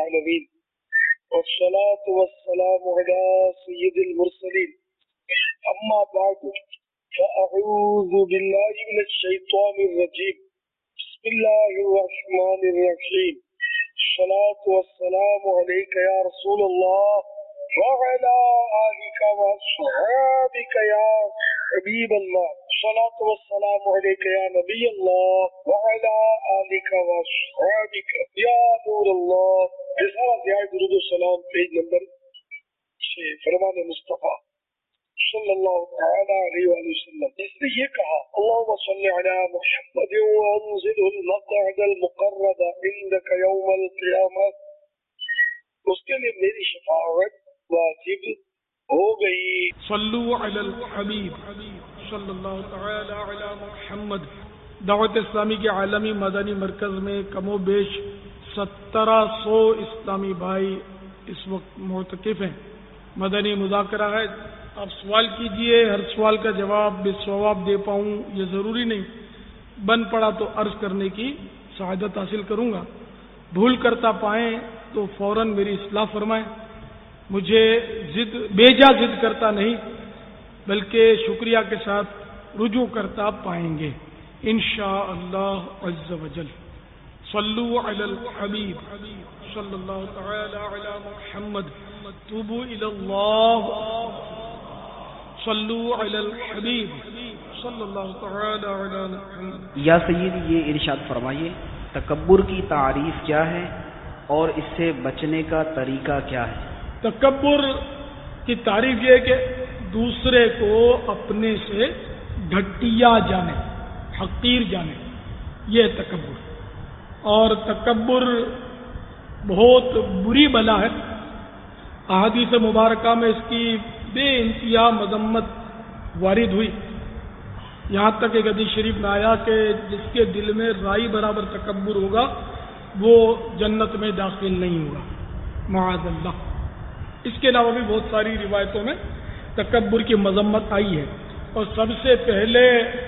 العالمين والصلاة والسلام على سيد المرسلين أما بعد فأعوذ بالله من الشيطان الرجيم بسم الله الرحمن الرحيم الصلاة والسلام عليك يا رسول الله وعلى آلك وأصحابك يا حبيب الله الصلاة والسلام عليك يا نبي الله وعلى آلك وأصحابك يا نور الله. رسالہ دعائے درود و سلام پیج نمبر 6 فرمان مصطفیٰ صلی اللہ تعالی علیہ وآلہ وسلم. اس نے یہ کہا اللہم صلی علی محمد وانزل المقعد المقرب عندك یوم القیامہ. اس کے لیے میری شفاعت واجب ہو گئی. صلو علی الحبیب صلی اللہ تعالی علی محمد. دعوت اسلامی کے عالمی مدنی مرکز میں کم و بیش 1700 اسلامی بھائی اس وقت معتکف ہیں. مدنی مذاکرہ ہے. آپ سوال کیجئے، ہر سوال کا جواب بے ثواب دے پاؤں یہ ضروری نہیں. بن پڑا تو عرض کرنے کی سعادت حاصل کروں گا. بھول کرتا پائیں تو فوراً میری اصلاح فرمائیں. مجھے بیجا ضد کرتا نہیں بلکہ شکریہ کے ساتھ رجوع کرتا پائیں گے انشاءاللہ عز وجل. صلو علی الحبیب صلی اللہ تعالی علی محمد. توبوا الی اللہ. صلو علی الحبیب صلی اللہ تعالی علی محمد. یا سیدی یہ ارشاد فرمائیے تکبر کی تعریف کیا ہے اور اس سے بچنے کا طریقہ کیا ہے؟ تکبر کی تعریف یہ ہے کہ دوسرے کو اپنے سے گھٹیا جانے، حقیر جانے، یہ تکبر. اور تکبر بہت بری بلا ہے. احادیث مبارکہ میں اس کی بے انتہا مذمت وارد ہوئی. یہاں تک ایک حدیث شریف میں آیا کہ جس کے دل میں رائی برابر تکبر ہوگا وہ جنت میں داخل نہیں ہوگا معاذ اللہ. اس کے علاوہ بھی بہت ساری روایتوں میں تکبر کی مذمت آئی ہے. اور سب سے پہلے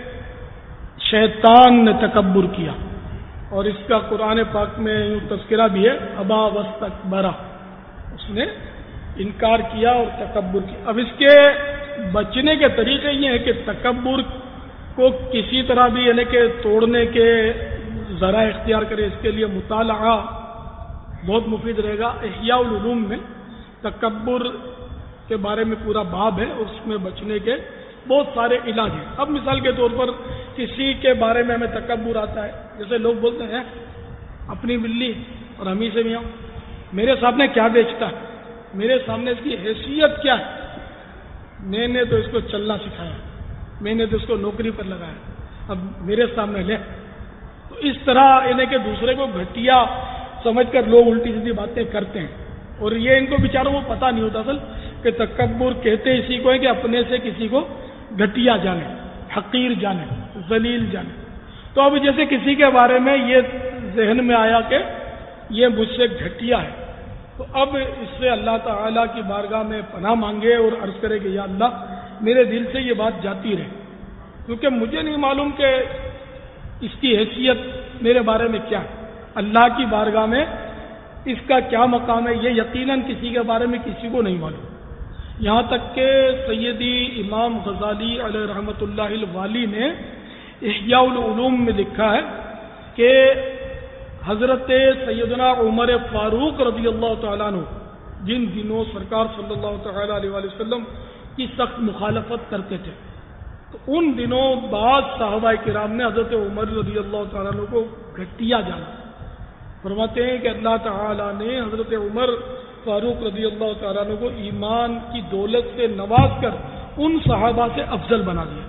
شیطان نے تکبر کیا اور اس کا قرآن پاک میں یوں تذکرہ بھی ہے ابا واستکبرا. اس نے انکار کیا اور تکبر کیا. اب اس کے بچنے کے طریقے یہ ہیں کہ تکبر کو کسی طرح بھی یعنی کہ توڑنے کے ذرائع اختیار کرے. اس کے لیے مطالعہ بہت مفید رہے گا. احیاء العلوم میں تکبر کے بارے میں پورا باب ہے. اس میں بچنے کے بہت سارے علاج ہیں. اب مثال کے طور پر کسی کے بارے میں ہمیں تکبر آتا ہے، جیسے لوگ بولتے ہیں اپنی بلی اور ہمیں سے میاں میرے سامنے کیا بیچتا ہے، میرے سامنے اس کی حیثیت کیا ہے، میں نے تو اس کو چلنا سکھایا، میں نے تو اس کو نوکری پر لگایا، اب میرے سامنے لے. تو اس طرح انہیں کہ دوسرے کو گھٹیا سمجھ کر لوگ الٹی سیدھی باتیں کرتے ہیں. اور یہ ان کو بیچاروں کو پتہ نہیں ہوتا اصل کہ تکبر کہتے اسی کو ہے کہ اپنے سے کسی کو گھٹیا جانے، حقیر جانے، ذلیل جانے. تو اب جیسے کسی کے بارے میں یہ ذہن میں آیا کہ یہ مجھ سے گھٹیا ہے، تو اب اس سے اللہ تعالیٰ کی بارگاہ میں پناہ مانگے اور عرض کرے کہ یا اللہ میرے دل سے یہ بات جاتی رہے، کیونکہ مجھے نہیں معلوم کہ اس کی حیثیت میرے بارے میں کیا ہے. اللہ کی بارگاہ میں اس کا کیا مقام ہے یہ یقیناً کسی کے بارے میں کسی کو نہیں معلوم. یہاں تک کہ سیدی امام غزالی علیہ رحمۃ اللہ الوالی نے احیاء العلوم میں لکھا ہے کہ حضرت سیدنا عمر فاروق رضی اللہ تعالیٰ عنہ جن دنوں سرکار صلی اللہ تعالیٰ علیہ وآلہ وسلم کی سخت مخالفت کرتے تھے، تو ان دنوں بعض صحابہ کرام نے حضرت عمر رضی اللہ تعالیٰ عنہ کو گھٹیا جانا. فرماتے ہیں کہ اللہ تعالیٰ نے حضرت عمر فاروق رضی اللہ تعالیٰ عنہ کو ایمان کی دولت سے نواز کر ان صحابہ سے افضل بنا دیا.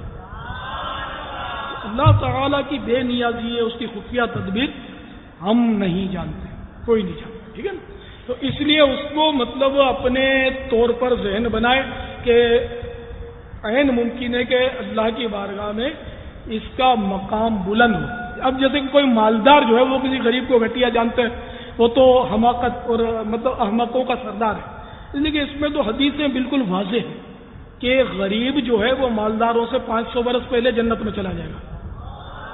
اللہ تعالیٰ کی بے نیازی ہے، اس کی خفیہ تدبیر ہم نہیں جانتے، کوئی نہیں جانتا. ٹھیک ہے نا؟ تو اس لیے اس کو مطلب اپنے طور پر ذہن بنائے کہ عین ممکن ہے کہ اللہ کی بارگاہ میں اس کا مقام بلند ہو. اب جیسے کہ کوئی مالدار جو ہے وہ کسی غریب کو گھٹیا جانتے ہیں، وہ تو حماقت اور مطلب احمقوں کا سردار ہے. اس لیے کہ اس میں تو حدیثیں بالکل واضح ہیں کہ غریب جو ہے وہ مالداروں سے 500 برس پہلے جنت میں چلا جائے گا.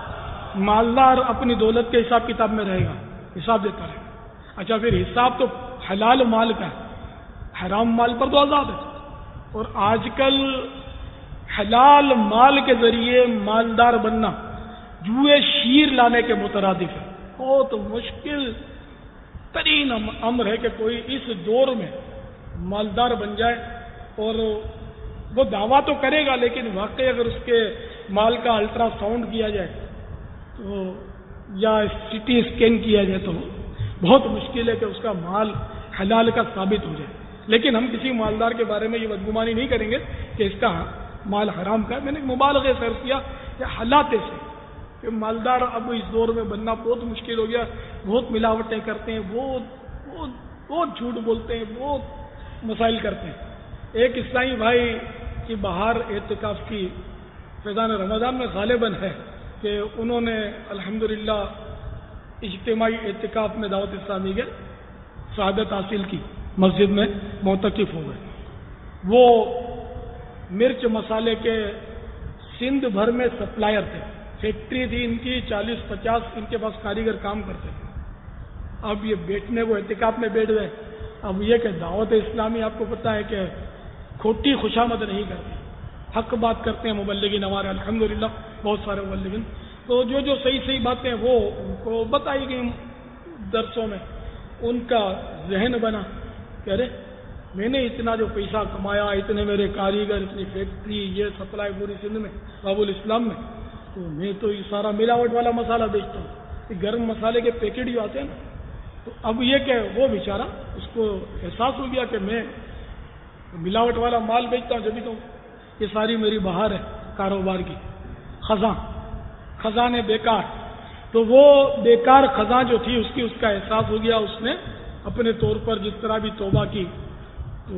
مالدار اپنی دولت کے حساب کتاب میں رہے گا، حساب دیتا رہے گا. اچھا پھر حساب تو حلال مال کا ہے، حرام مال پر تو آزاد ہے. اور آج کل حلال مال کے ذریعے مالدار بننا جوئے شیر لانے کے مترادف ہے. بہت مشکل ترین امر ہے کہ کوئی اس دور میں مالدار بن جائے. اور وہ دعویٰ تو کرے گا لیکن واقعی اگر اس کے مال کا الٹرا ساؤنڈ کیا جائے تو یا سٹی اسکین کیا جائے تو بہت مشکل ہے کہ اس کا مال حلال کا ثابت ہو جائے. لیکن ہم کسی مالدار کے بارے میں یہ بدگمانی نہیں کریں گے کہ اس کا مال حرام کا ہے. میں نے مبالغے صرف کیا کہ حالات سے کہ مالدار اب اس دور میں بننا بہت مشکل ہو گیا. بہت ملاوٹیں کرتے ہیں، بہت جھوٹ بولتے ہیں، بہت مسائل کرتے ہیں. ایک اسلامی بھائی کی بہار اعتکاف کی فیضان رمضان میں غالباً ہے کہ انہوں نے الحمدللہ اجتماعی اعتکاف میں دعوت اسلامی کے شہادت حاصل کی، مسجد میں معتکف ہو گئے. وہ مرچ مسالے کے سندھ بھر میں سپلائر تھے، فیکٹری تھی ان کی 40-50 ان کے پاس کاریگر کام کرتے تھے. اب یہ بیٹھنے کو اعتکاف میں بیٹھ گئے. اب یہ کہ دعوت اسلامی آپ کو پتہ ہے کہ کھوٹی خوشامد نہیں کرتی، حق بات کرتے ہیں مبلغین ہمارے الحمدللہ بہت سارے مبلغین. تو جو صحیح باتیں وہ ان کو بتائی گئی درسوں میں، ان کا ذہن بنا کہ ارے میں نے اتنا جو پیسہ کمایا، اتنے میرے کاریگر، اتنی فیکٹری، یہ سپلائی پوری سندھ میں باب الاسلام میں، تو میں تو یہ سارا ملاوٹ والا مسالہ بیچتا ہوں. یہ گرم مسالے کے پیکٹ جو آتے ہیں نا، تو اب یہ کہ وہ بیچارہ اس کو احساس ہو گیا کہ میں ملاوٹ والا مال بیچتا ہوں، جبھی تو یہ ساری میری بہار ہے کاروبار کی، خزاں بیکار. تو وہ بیکار خزاں جو تھی اس کا احساس ہو گیا. اس نے اپنے طور پر جس طرح بھی توبہ کی تو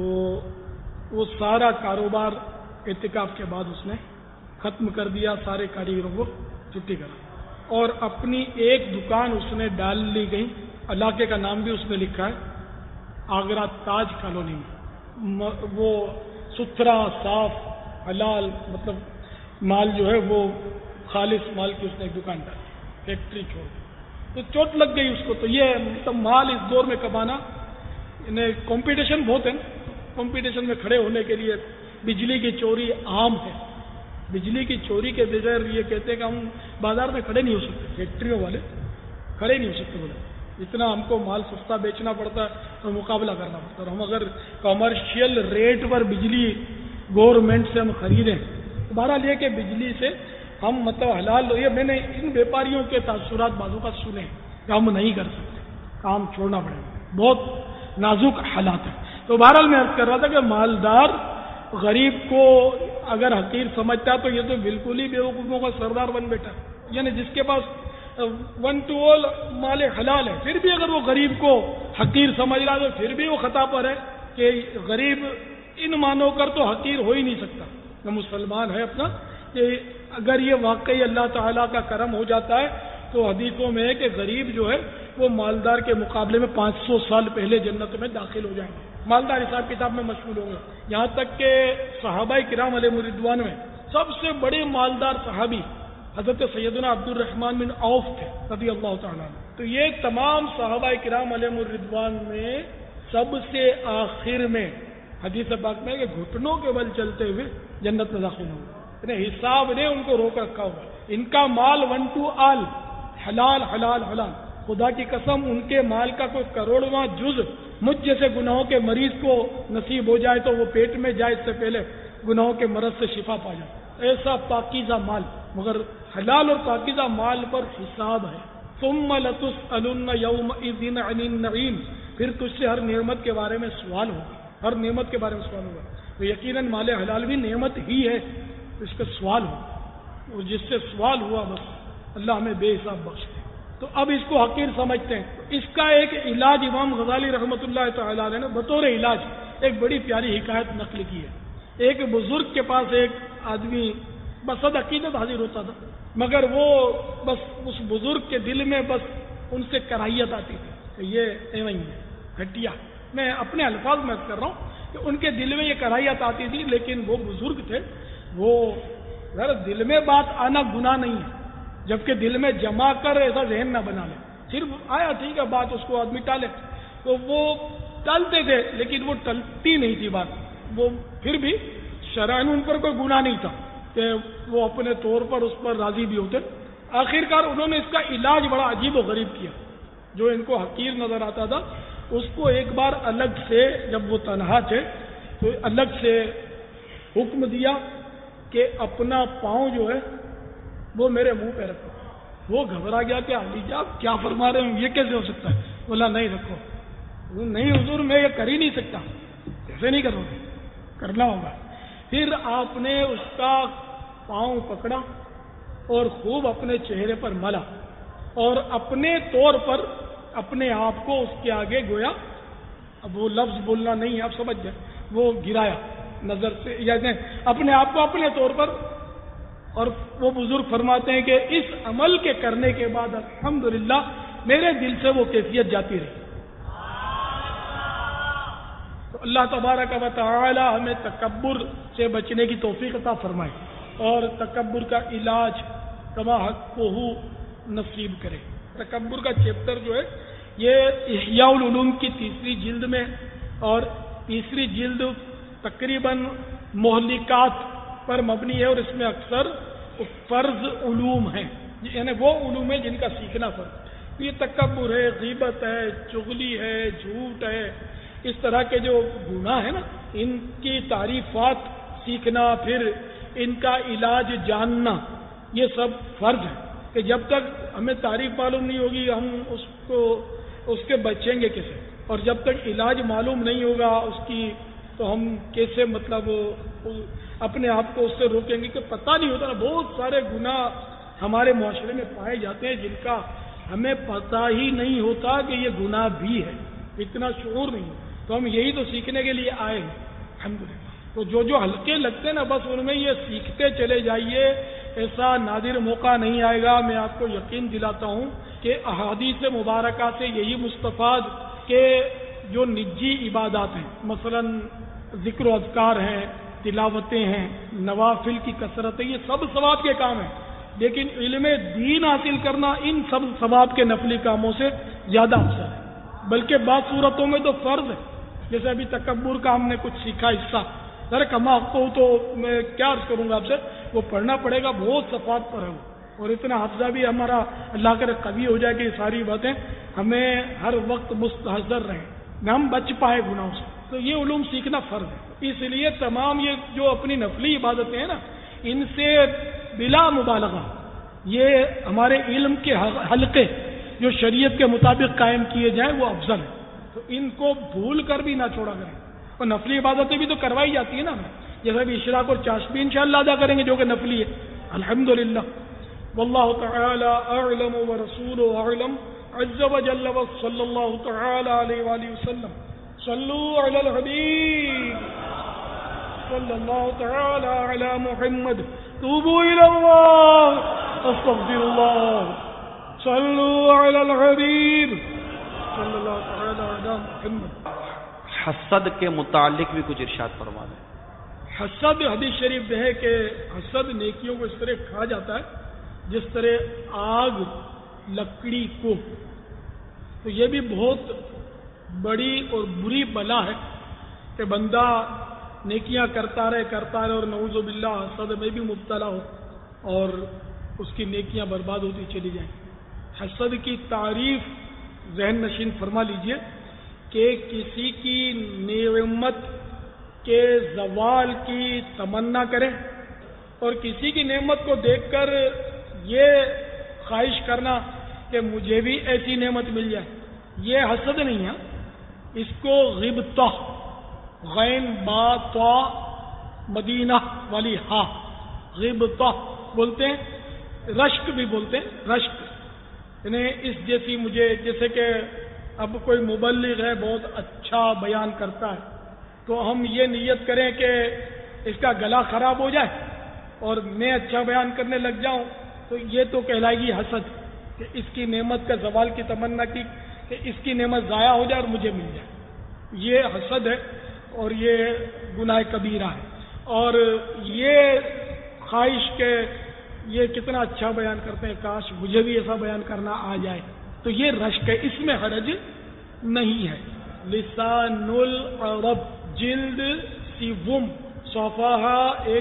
وہ سارا کاروبار اعتکاف کے بعد اس نے ختم کر دیا، سارے کاریگروں کو چھٹی کرا اور اپنی ایک دکان اس نے ڈال لی گئی. علاقے کا نام بھی اس میں لکھا ہے، آگرہ تاج کالونی میں. وہ ستھرا صاف حلال مطلب مال جو ہے وہ خالص مال کی اس نے ایک دکان ڈالی، فیکٹری چھوڑ دی. تو چوٹ لگ گئی اس کو. تو یہ مطلب مال اس دور میں کمانا، انہیں کمپٹیشن بہت ہے. کمپٹیشن میں کھڑے ہونے کے لیے بجلی کی چوری عام ہے. بجلی کی چوری کے بغیر یہ کہتے ہیں کہ ہم بازار میں کھڑے نہیں ہو سکتے، فیکٹریوں والے کھڑے نہیں ہو سکتے. بولے اتنا ہم کو مال سستا بیچنا پڑتا ہے اور مقابلہ کرنا پڑتا ہے. اور ہم اگر کمرشل ریٹ پر بجلی گورنمنٹ سے ہم خریدیں تو بہرحال یہ کہ بجلی سے ہم مطلب حلال. یہ میں نے ان بیپاریوں کے تاثرات بعضوں کا سنے کہ ہم نہیں کر سکتے، کام چھوڑنا پڑے گا، بہت نازک حالات ہیں. تو بہرحال میں عرض کر رہا تھا کہ مالدار غریب کو اگر حقیر سمجھتا ہے تو یہ تو بالکل ہی بیوقوفوں کا سردار بن بیٹھا. یعنی جس کے پاس 1 to all مال حلال ہے، پھر بھی اگر وہ غریب کو حقیر سمجھ رہا ہے تو پھر بھی وہ خطا پر ہے کہ غریب ان مانو کر تو حقیر ہو ہی نہیں سکتا. جو مسلمان ہے اپنا کہ اگر یہ واقعی اللہ تعالیٰ کا کرم ہو جاتا ہے تو حدیثوں میں ہے کہ غریب جو ہے وہ مالدار کے مقابلے میں 500 سال پہلے جنت میں داخل ہو جائیں گے. مالدار حساب کتاب میں مشغول ہوں گے. یہاں تک کہ صحابہ کرام علیہم رضوان میں سب سے بڑے مالدار صحابی حضرت سیدنا عبد الرحمن بن عوف تھے رضی اللہ تعالیٰ. تو یہ تمام صحابہ کرام علیہم الرضوان میں سب سے آخر میں حدیث پاک میں کہ گھٹنوں کے بل چلتے ہوئے جنت میں داخل ہوں گے. حساب نے ان کو روک رکھا ہوا. ان کا مال 1 to all حلال حلال حلال. خدا کی قسم ان کے مال کا کوئی کروڑواں جز مجھ جیسے گناہوں کے مریض کو نصیب ہو جائے تو وہ پیٹ میں جائے اس سے پہلے گناہوں کے مرض سے شفا پا جائے. ایسا پاکیزہ مال، مگر حلال اور پاکیزہ مال پر حساب ہے. ثم لتسألن یومئذ عن النعیم. پھر تجھ سے ہر نعمت کے بارے میں سوال ہوگا، ہر نعمت کے بارے میں سوال ہوگا. تو یقیناً مال حلال بھی نعمت ہی ہے، اس کا سوال ہو اور جس سے سوال ہوا بس اللہ ہمیں بے حساب بخشے. تو اب اس کو حقیر سمجھتے ہیں. اس کا ایک علاج امام غزالی رحمۃ اللہ تعالی علیہ نے بطور علاج ایک بڑی پیاری حکایت نقل کی ہے. ایک بزرگ کے پاس ایک آدمی بصد عقیدت حاضر ہوتا تھا، مگر وہ بس اس بزرگ کے دل میں بس ان سے کراہیت آتی تھی کہ یہ ایویں ہی ہے گھٹیا. میں اپنے الفاظ میں کر رہا ہوں کہ ان کے دل میں یہ کراہیت آتی تھی، لیکن وہ بزرگ تھے. وہ دل میں بات آنا گناہ نہیں ہے، جبکہ دل میں جما کر ایسا ذہن نہ بنا لے. صرف آیا ٹھیک ہے بات، اس کو آدمی ٹالے. تو وہ ٹلتے تھے، لیکن وہ ٹلتی نہیں تھی بات، وہ پھر بھی شرعاً ان پر کوئی گناہ نہیں تھا کہ وہ اپنے طور پر اس پر راضی بھی ہوتے۔ آخرکار انہوں نے اس کا علاج بڑا عجیب و غریب کیا، جو ان کو حقیر نظر آتا تھا اس کو ایک بار الگ سے، جب وہ تنہا تھے تو الگ سے حکم دیا کہ اپنا پاؤں جو ہے وہ میرے منہ پہ رکھو۔ وہ گھبرا گیا کہ علی جان کیا فرما رہے ہیں، یہ کیسے ہو سکتا ہے؟ بولا نہیں رکھو۔ نہیں حضور میں یہ کر ہی نہیں سکتا۔ ایسے نہیں کرو گے، کرنا ہوگا۔ پھر آپ نے اس کا پاؤں پکڑا اور خوب اپنے چہرے پر ملا اور اپنے طور پر اپنے آپ کو اس کے آگے گویا، اب وہ لفظ بولنا نہیں ہے، آپ سمجھ جائیں، وہ گرایا نظر سے، یعنی اپنے آپ کو اپنے طور پر۔ اور وہ بزرگ فرماتے ہیں کہ اس عمل کے کرنے کے بعد الحمدللہ میرے دل سے وہ کیفیت جاتی رہی۔ تو اللہ تبارک و تعالی ہمیں تکبر سے بچنے کی توفیق عطا فرمائے اور تکبر کا علاج کما حق کو نصیب کرے۔ تکبر کا چیپٹر جو ہے یہ احیاء العلوم کی 3 جلد میں، اور 3 جلد تقریباً مہلکات پر مبنی ہے، اور اس میں اکثر فرض علوم ہیں، یعنی وہ علوم ہیں جن کا سیکھنا فرض۔ یہ تکبر ہے، غیبت ہے، چغلی ہے، جھوٹ ہے، اس طرح کے جو گناہ ہیں نا، ان کی تعریفات سیکھنا، پھر ان کا علاج جاننا، یہ سب فرض ہے کہ جب تک ہمیں تعریف معلوم نہیں ہوگی ہم اس کے بچیں گے کیسے، اور جب تک علاج معلوم نہیں ہوگا اس کی تو ہم کیسے مطلب اپنے آپ کو اس سے روکیں گے کہ پتہ نہیں ہوتا نا۔ بہت سارے گناہ ہمارے معاشرے میں پائے جاتے ہیں جن کا ہمیں پتہ ہی نہیں ہوتا کہ یہ گناہ بھی ہے، اتنا شعور نہیں۔ تو ہم یہی تو سیکھنے کے لیے آئے ہیں الحمدللہ۔ تو جو ہلکے لگتے ہیں نا، بس ان میں یہ سیکھتے چلے جائیے، ایسا نادر موقع نہیں آئے گا۔ میں آپ کو یقین دلاتا ہوں کہ احادیث مبارکہ سے یہی مستفاد کہ جو نجی عبادات ہیں، مثلا ذکر و اذکار ہیں، تلاوتیں ہیں، نوافل کی کثرت ہے، یہ سب ثواب کے کام ہیں، لیکن علم دین حاصل کرنا ان سب ثواب کے نفلی کاموں سے زیادہ افضل ہے، بلکہ بعض صورتوں میں تو فرض ہے۔ جیسے ابھی تکبر کا ہم نے کچھ سیکھا حصہ، ذرا کما کو تو میں کیا عرض کروں گا آپ سے، وہ پڑھنا پڑے گا، بہت صفات پر ہے وہ، اور اتنا حافظہ بھی ہمارا اللہ کرے قوی ہو جائے کہ یہ ساری باتیں ہمیں ہر وقت مستحضر رہیں، ہم بچ پائے گناہوں سے۔ تو یہ علوم سیکھنا فرض ہے، اس لیے تمام یہ جو اپنی نفلی عبادتیں ہیں نا، ان سے بلا مبالغہ یہ ہمارے علم کے حلقے جو شریعت کے مطابق قائم کیے جائیں وہ افضل ہے، تو ان کو بھول کر بھی نہ چھوڑا کریں۔ اور نفلی عبادتیں بھی تو کروائی جاتی ہیں نا، جیسے بھی اشراق اور چاشبی انشاءاللہ ادا کریں گے جو کہ نفلی ہے الحمدللہ۔ واللہ تعالی اعلم ورسولہ اعلم عز وجل وصلی اللہ تعالی علیہ وآلہ وسلم۔ صلوا علی الحبیب صلی اللہ تعالی علی محمد۔ توبوا الی اللہ استغفر اللہ۔ صلوا علی الحبیب صلی اللہ تعالی علی محمد۔ حسد کے متعلق بھی کچھ ارشاد فرما دیں۔ حسد حدیث شریف میں ہے کہ حسد نیکیوں کو اس طرح کھا جاتا ہے جس طرح آگ لکڑی کو۔ تو یہ بھی بہت بڑی اور بری بلا ہے کہ بندہ نیکیاں کرتا رہے اور نعوذ باللہ حسد میں بھی مبتلا ہو اور اس کی نیکیاں برباد ہوتی چلی جائیں۔ حسد کی تعریف ذہن نشین فرما لیجئے کہ کسی کی نعمت کے زوال کی تمنا کرے اور کسی کی نعمت کو دیکھ کر یہ خواہش کرنا کہ مجھے بھی ایسی نعمت مل جائے، یہ حسد نہیں ہے، اس کو غبطہ، غین با طا مدینہ والی ہا، غبطہ بولتے ہیں، رشک بھی بولتے ہیں، رشک یعنی اس جیسی مجھے، جیسے کہ اب کوئی مبلغ ہے بہت اچھا بیان کرتا ہے تو ہم یہ نیت کریں کہ اس کا گلا خراب ہو جائے اور میں اچھا بیان کرنے لگ جاؤں، تو یہ تو کہلائے گی حسد، کہ اس کی نعمت کا زوال کی تمنا کی کہ اس کی نعمت ضائع ہو جائے اور مجھے مل جائے، یہ حسد ہے اور یہ گناہ کبیرہ ہے۔ اور یہ خواہش کہ یہ کتنا اچھا بیان کرتے ہیں، کاش مجھے بھی ایسا بیان کرنا آ جائے، تو یہ رشک ہے، اس میں حرج نہیں ہے۔ لسان العرب جلد سیوم صفحہ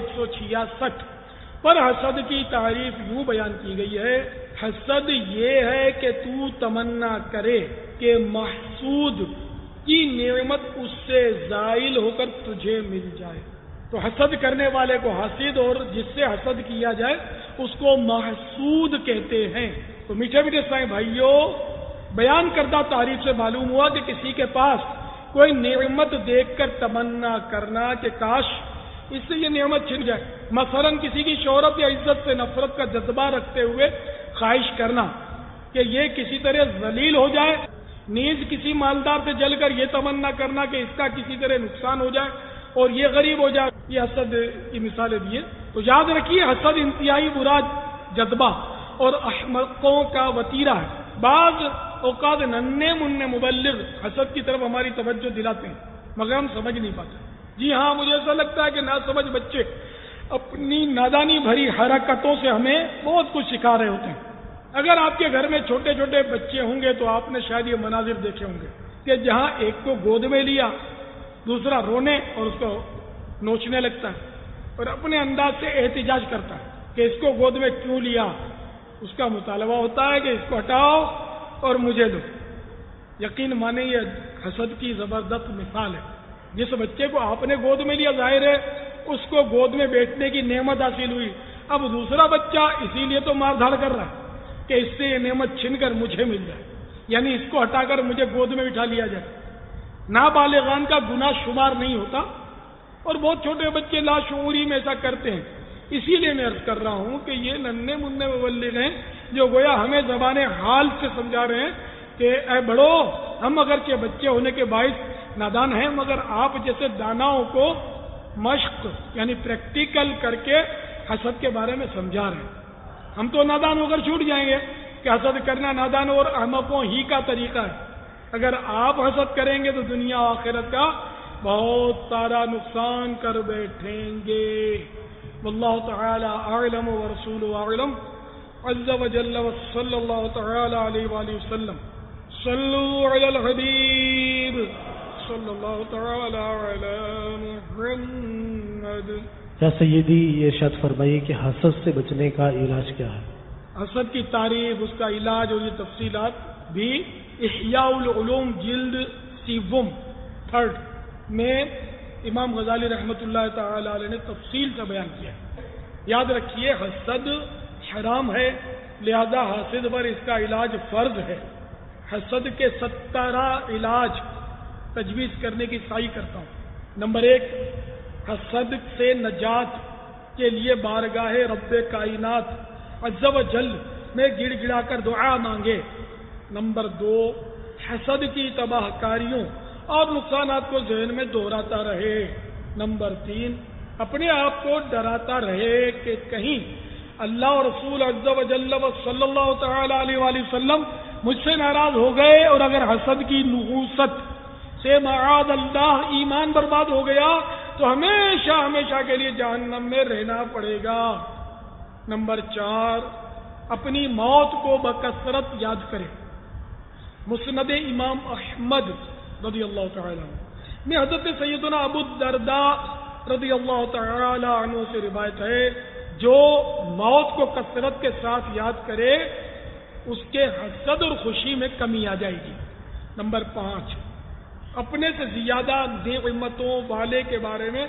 166 پر حسد کی تعریف یوں بیان کی گئی ہے: حسد یہ ہے کہ تو تمنا کرے کہ محسود کی نعمت اس سے زائل ہو کر تجھے مل جائے. تو حسد کرنے والے کو حاسد اور جس سے حسد کیا جائے اس کو محسود کہتے ہیں. تو میٹھے میٹھے اسلامی بھائیوں، بیان کردہ تعریف سے معلوم ہوا کہ کسی کے پاس کوئی نعمت دیکھ کر تمنا کرنا کہ کاش اس سے یہ نعمت چھن جائے. مثلا کسی کی شہرت یا عزت سے نفرت کا جذبہ رکھتے ہوئے خواہش کرنا کہ یہ کسی طرح ذلیل ہو جائے. نیز کسی مالدار سے جل کر یہ تمنا کرنا کہ اس کا کسی طرح نقصان ہو جائے اور یہ غریب ہو جائے. یہ حسد کی مثالیں دیے. تو یاد رکھیے، حسد انتہائی برا جذبہ اور احمقوں کا وتیرہ ہے. بعض اوقات ننھے منھے مبلغ حسد کی طرف ہماری توجہ دلاتے ہیں مگر ہم سمجھ نہیں پاتے. جی ہاں، مجھے ایسا لگتا ہے کہ ناسمجھ بچے اپنی نادانی بھری حرکتوں سے ہمیں بہت کچھ سکھا رہے ہوتے ہیں. اگر آپ کے گھر میں چھوٹے چھوٹے بچے ہوں گے تو آپ نے شاید یہ مناظر دیکھے ہوں گے کہ جہاں ایک کو گود میں لیا دوسرا رونے اور اس کو نوچنے لگتا ہے اور اپنے انداز سے احتجاج کرتا ہے کہ اس کو گود میں کیوں لیا. اس کا مطالبہ ہوتا ہے کہ اس کو ہٹاؤ اور مجھے دو. یقین مانے یہ حسد کی زبردست مثال ہے. جس بچے کو آپ نے گود میں لیا ظاہر ہے اس کو گود میں بیٹھنے کی نعمت حاصل ہوئی. اب دوسرا بچہ اسی لیے تو مار دھاڑ کر رہا ہے کہ اس سے یہ نعمت چھن کر مجھے مل جائے، یعنی اس کو ہٹا کر مجھے گود میں بٹھا لیا جائے. نابالغان کا گناہ شمار نہیں ہوتا اور بہت چھوٹے بچے لاشعوری میں ایسا کرتے ہیں. اسی لیے میں عرض کر رہا ہوں کہ یہ ننھے منھے مبلغ ہیں جو گویا ہمیں زبان حال سے سمجھا رہے ہیں کہ اے بڑو، ہم اگرچہ بچے ہونے کے باعث نادان ہیں مگر آپ جیسے داناؤں کو مشق یعنی پریکٹیکل کر کے حسد کے بارے میں سمجھا رہے ہیں. ہم تو نادان ہو کر چھوٹ جائیں گے کہ حسد کرنا نادان اور احمقوں ہی کا طریقہ ہے. اگر آپ حسد کریں گے تو دنیا و آخرت کا بہت سارا نقصان کر بیٹھیں گے. واللہ تعالی اعلم ورسولہ اعلم عز وجل وصلی اللہ تعالی علیہ وآلہ وسلم. صلوا علی الحبیب صلی اللہ تعالی علی محمد. یا سیدی یہ ارشاد فرمائیے کہ حسد سے بچنے کا علاج کیا ہے؟ حسد کی تعریف، اس کا علاج اور یہ تفصیلات بھی احیاء العلوم جلد سیوم 3 میں امام غزالی رحمۃ اللہ تعالی علیہ نے تفصیل سے بیان کیا ہے. یاد رکھیے، حسد حرام ہے، لہذا حاسد پر اس کا علاج فرض ہے. حسد کے 17 علاج تجویز کرنے کی سعی کرتا ہوں. نمبر 1، حسد سے نجات کے لیے بارگاہ رب کائنات عز و جل میں گڑ گڑا کر دعا مانگے. نمبر 2، حسد کی تباہ کاریوں اور نقصانات کو ذہن میں دہراتا رہے. نمبر 3، اپنے آپ کو ڈراتا رہے کہ کہیں اللہ اور رسول عز و جل صلی اللہ تعالی علیہ وآلہ وسلم مجھ سے ناراض ہو گئے اور اگر حسد کی نحوست سے معاذ اللہ ایمان برباد ہو گیا تو ہمیشہ ہمیشہ کے لیے جہنم میں رہنا پڑے گا. نمبر 4، اپنی موت کو بکثرت یاد کرے. مسند امام احمد رضی اللہ تعالی عنہ میں حضرت سیدنا ابو الدرداء رضی اللہ تعالی عنہ سے روایت ہے، جو موت کو کثرت کے ساتھ یاد کرے اس کے حسد اور خوشی میں کمی آ جائے گی. نمبر 5، اپنے سے زیادہ نعمتوں والے کے بارے میں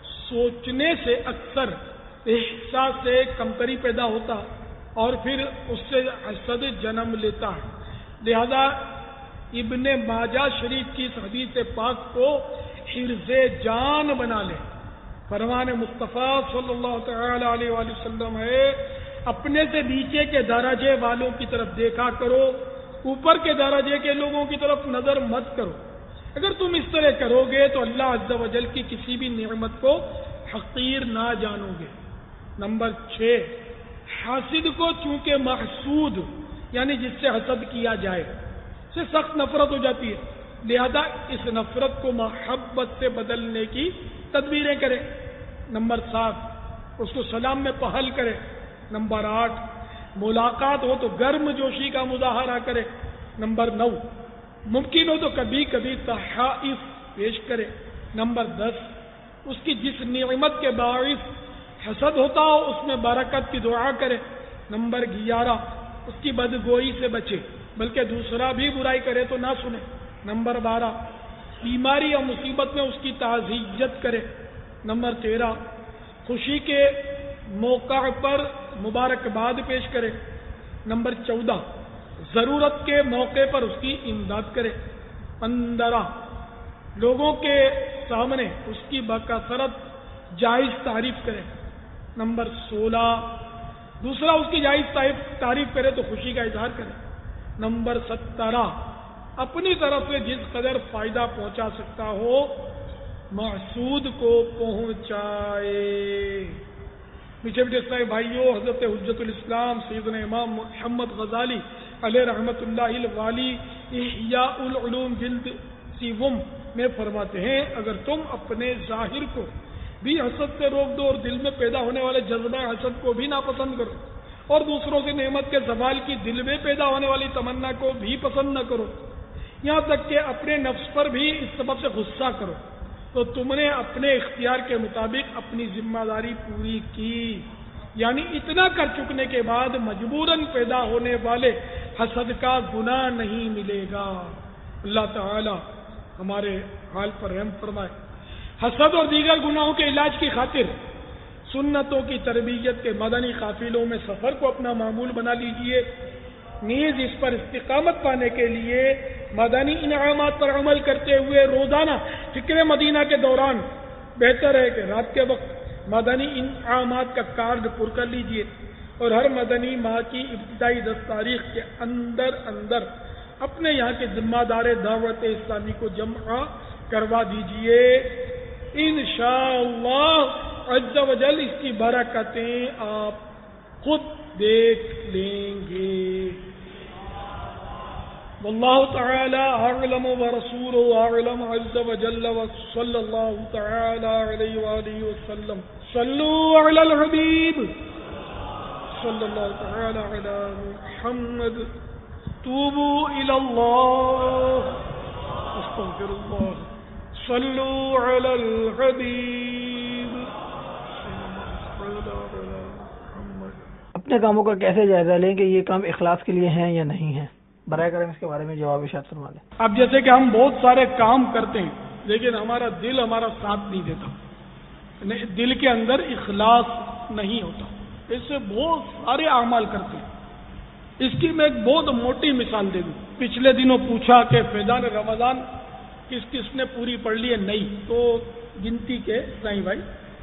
سوچنے سے اکثر احساس سے کمتری پیدا ہوتا اور پھر اس سے حسد جنم لیتا ہے. لہذا ابن ماجہ شریف کی اس حدیث پاک کو حرز جان بنا لے. فرمان مصطفیٰ صلی اللہ تعالی علیہ وآلہ وسلم ہے، اپنے سے نیچے کے درجے والوں کی طرف دیکھا کرو، اوپر کے درجے کے لوگوں کی طرف نظر مت کرو. اگر تم اس طرح کرو گے تو اللہ عز و جل کی کسی بھی نعمت کو حقیر نہ جانو گے. نمبر 6، حاسد کو چونکہ محسود یعنی جس سے حسد کیا جائے سے سخت نفرت ہو جاتی ہے، لہذا اس نفرت کو محبت سے بدلنے کی تدبیریں کرے. نمبر 7، اس کو سلام میں پہل کرے. نمبر 8، ملاقات ہو تو گرم جوشی کا مظاہرہ کرے. نمبر 9، ممکن ہو تو کبھی کبھی تحائف پیش کرے۔ نمبر 10، اس کی جس نعمت کے باعث حسد ہوتا ہو اس میں برکت کی دعا کرے۔ نمبر 11، اس کی بدگوئی سے بچے، بلکہ دوسرا بھی برائی کرے تو نہ سنے۔ نمبر 12، بیماری یا مصیبت میں اس کی تعزیت کرے۔ نمبر 13، خوشی کے موقع پر مبارکباد پیش کرے۔ نمبر 14، ضرورت کے موقع پر اس کی امداد کرے۔ 15، لوگوں کے سامنے اس کی بکثرت جائز تعریف کرے۔ نمبر 16، دوسرا اس کی جائز تعریف کرے تو خوشی کا اظہار کرے۔ نمبر 17، اپنی طرف سے جس قدر فائدہ پہنچا سکتا ہو محسود کو پہنچائے۔ میٹھے میٹھے اسلامی بھائیوں، حضرت حجت الاسلام سیدنا امام محمد غزالی علیہ رحمۃ اللہ الوالی احیاء العلوم جلد 7 میں فرماتے ہیں، اگر تم اپنے ظاہر کو بھی حسد سے روک دو اور دل میں پیدا ہونے والے جذبہ حسد کو بھی ناپسند کرو اور دوسروں سے نعمت کے زوال کی دل میں پیدا ہونے والی تمنا کو بھی پسند نہ کرو، یہاں تک کہ اپنے نفس پر بھی اس سبب سے غصہ کرو، تو تم نے اپنے اختیار کے مطابق اپنی ذمہ داری پوری کی، یعنی اتنا کر چکنے کے بعد مجبوراً پیدا ہونے والے حسد کا گناہ نہیں ملے گا۔ اللہ تعالی ہمارے حال پر رحم فرمائے۔ حسد اور دیگر گناہوں کے علاج کی خاطر سنتوں کی تربیت کے مدنی قافلوں میں سفر کو اپنا معمول بنا لیجئے، نیز اس پر استقامت پانے کے لیے مدنی انعامات پر عمل کرتے ہوئے روزانہ فکر مدینہ کے دوران بہتر ہے کہ رات کے وقت مدنی انعامات کا کارڈ پر کر لیجئے اور ہر مدنی ماہ کی ابتدائی 10 تاریخ کے اندر اپنے یہاں کے ذمہ دار دعوت اسلامی کو جمع کروا دیجئے۔ انشاءاللہ عز و جل اس کی برکتیں آپ خود دیکھ لیں گے۔ واللہ تعالی اعلم ورسولہ اعلم عز و جل وصلی اللہ تعالی علیہ وآلہ وسلم۔ صلوا علی الحبیب صلی اللہ تعالی علی محمد۔ توبوا الی اللہ استغفر اللہ۔ صلوا علی الحبیب اپنے کاموں کا کیسے جائزہ لیں کہ یہ کام اخلاص کے لیے ہیں یا نہیں ہیں؟ برائے کرم اس کے بارے میں جواب ارشاد فرما دیں۔ اب جیسے کہ ہم بہت سارے کام کرتے ہیں لیکن ہمارا دل ہمارا ساتھ نہیں دیتا، دل کے اندر اخلاص نہیں ہوتا، اس سے بہت سارے اعمال کرتے ہیں۔ اس کی میں ایک بہت موٹی مثال دے دوں۔ پچھلے دنوں پوچھا کہ فیضان رمضان کس کس نے پوری پڑھ لی ہے؟ نہیں تو گنتی کے سائیں بھائی